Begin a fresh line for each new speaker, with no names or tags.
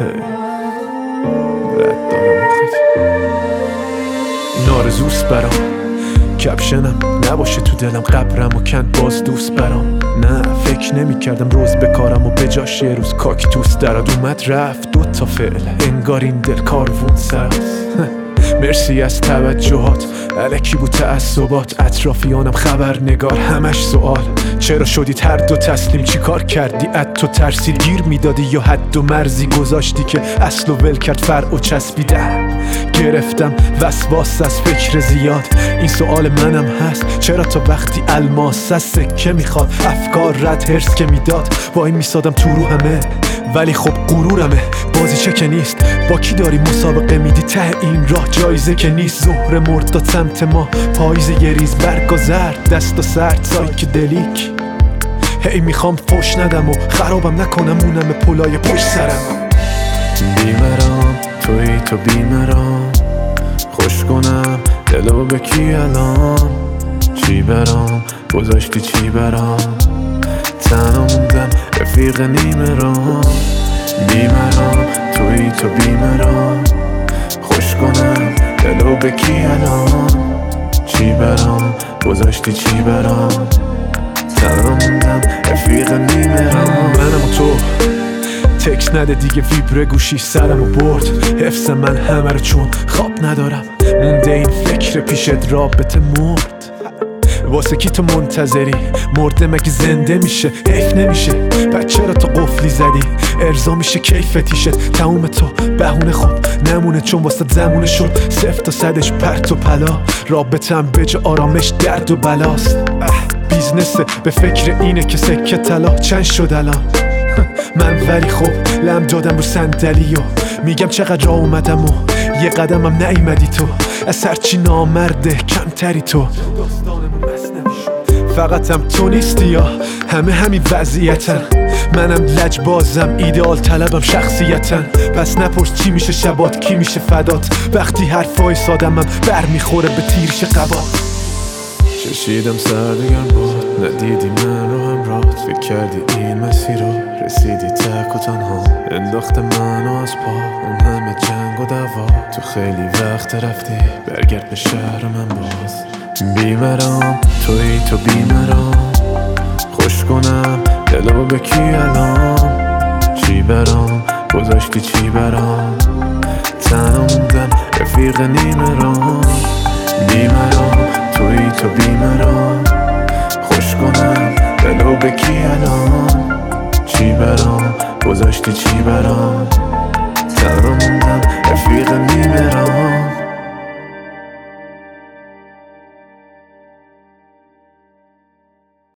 رد دارم این آرزوست برام، کپشنم نباشه تو دلم، قبرم و کند باز دوست برام. نه فکر نمی کردم روز بکارم و به جاش یه روز کاکتوس دراد اومد رفت. 2 تا فعل انگار این دل کاروون سرست. مرسی از توجهات، الکی بود تعصبات، اطرافیانم خبرنگار همش سوال. چرا شدید هر دو تسلیم؟ چی کار کردی؟ اد تو ترسید گیر میدادی یا حد و مرزی گذاشتی که اصل و ول کرد فرع و چسبیده؟ گرفتم وسواس از فکر زیاد، این سوال منم هست. چرا تا وقتی الماس از سکه میخواد افکار رد هرس که میداد وای میسادم تو رو همه، ولی خب غرورمه بازی چه که نیست. با کی داری مسابقه میدی ته این راه؟ جایزه که نیست. ظهر مرد داد سمت ما، پاییز یه ریز برگ و زرد، دست و سرد سایک دلیک. هی میخوام فوش ندم و خرابم نکنم مونم پلای پشت سرم.
بیمرام توی تو بیمرام، خوش کنم دلو به کی الان؟ چی برام گذاشتی چی برام؟ تنها موندم رفیق نیمه رام. بیمرام توی تو بیمرام، خوش کنم دلو به کی الان؟ چی برام گذاشتی چی برام؟ تنها موندم رفیق نیمه رام.
منم و تو تکس نده دیگه، ویبره گوشی سرمو برد. حفظ من همه رو چون خواب ندارم، مونده این فکر پیشت رابطه مرد. واسه کی تو منتظری؟ مرده مگه زنده میشه؟ حیف نمیشه؟ پس چرا تو قفلی زدی؟ ارضا میشه کیفتیشت تموم تو بهونه خوب نمونه، چون واسه زمونه شد 0 تا 100ش پرت و پلا. رابطم به جا آرامش درد و بلاست. بیزنسه به فکر اینه که سکه طلا چند شد الان. من ولی خب لم دادم رو صندلی و میگم چقدر راه اومدم و یه قدمم نیومدی تو. از هرچی نامرده کمتری تو. فقطم تو نیستی یا همه همین وضعیتن؟ منم لجبازم ایدئال طلبم شخصیتن. پس نپرس چی میشه شبات کی میشه فدات، وقتی حرفای سادمم بر میخوره به تیرش قبات.
چشیدم سردگرم بود، ندیدی من رو همراهت، فکر کردی این مسیر رو رسیدی تک و تنها. انداخت منو از پا اون همه جنگ و دعوا، تو خیلی وقت رفتی برگرد به شهر من باز. بیمرام توی تو بیمرام، خوش کنم دلو به کی الان؟ چی برام گذاشتی چی برام؟ تنها موندم رفیق نیمه رام. بیمرام توی تو بیمرام، خوش کنم دلو به کی الان؟ چی برام گذاشتی چی برام؟ تنها موندم رفیق نیمه رام.